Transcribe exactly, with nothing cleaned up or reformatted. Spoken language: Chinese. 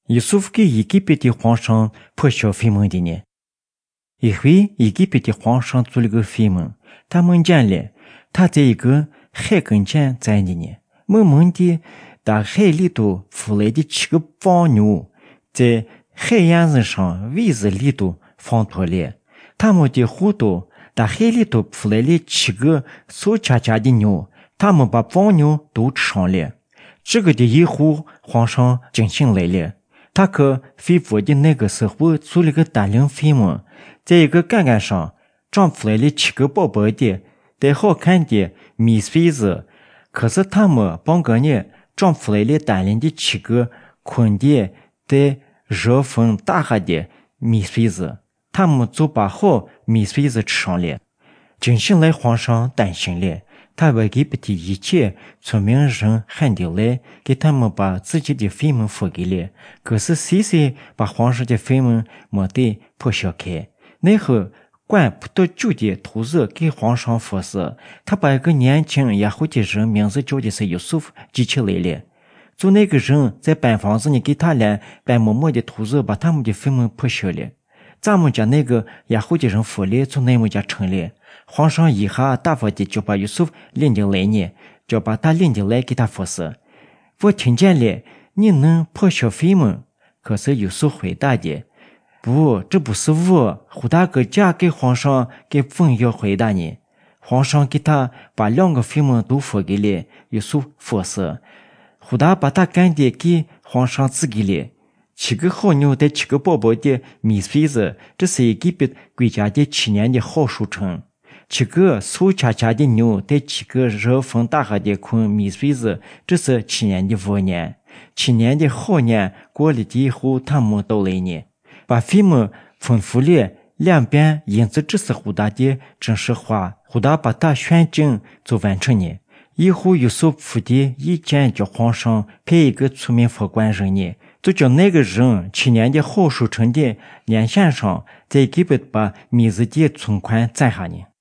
约瑟夫给以色列的皇上破晓飞门的呢。一回以色列的皇上做了个飞门，他梦见了，他在一个海跟前站着呢，闷闷的大海里头浮来的七个黄牛，在海沿子上位子里头放脱了，他们的后头大海里头扑来了七个瘦恰恰的牛，他们把黄牛都吃上了。这个的以后皇上惊醒来了，他可飞佛的那个时候做了个大灵飞门，在一个杆杆上长出来了七个宝宝的带好看的米穗子，可是他们帮个呢长出来了大灵的七个捆的带热风大哈的米穗子，他们就把好米穗子吃上了。惊醒来皇上担心了，他把给不的一切聪明人喊进来，给他们把自己的飞门付给了，可是谁谁把皇上的飞门没得破晓开。那后管葡萄酒的徒子给皇上服侍，他把一个年轻雅虎的人名字叫的是约瑟夫记起来了，就那个人在办房子里给他俩白馍馍的徒子把他们的飞门破晓了，咱们家那个雅虎的人服了，从那们家成了。皇上一下大发的就把约瑟夫领进来呢，就把他领进来给他服侍。我听见了，你能破晓飞门？可是约瑟回答的，不，这不是我，胡大哥嫁给皇上给凤要回答呢。皇上给他把两个飞门都付给了约瑟夫服侍，胡大把他干的给皇上自己了。七个好牛带七个宝宝的米穗子，这是一个别国家的七年的好收成。七个瘦恰恰的牛带七个热风大哈的捆米穗子，这是七年的五年。七年的好年过了以后，他们到来呢，把飞门吩咐了两边，因此这是胡大的真实话，胡大把他选进就完成呢。以后约瑟夫的意见叫皇上派一个出名法官人呢，就叫那个人七年的好收成的年限上，在给不把米子的存款攒下呢。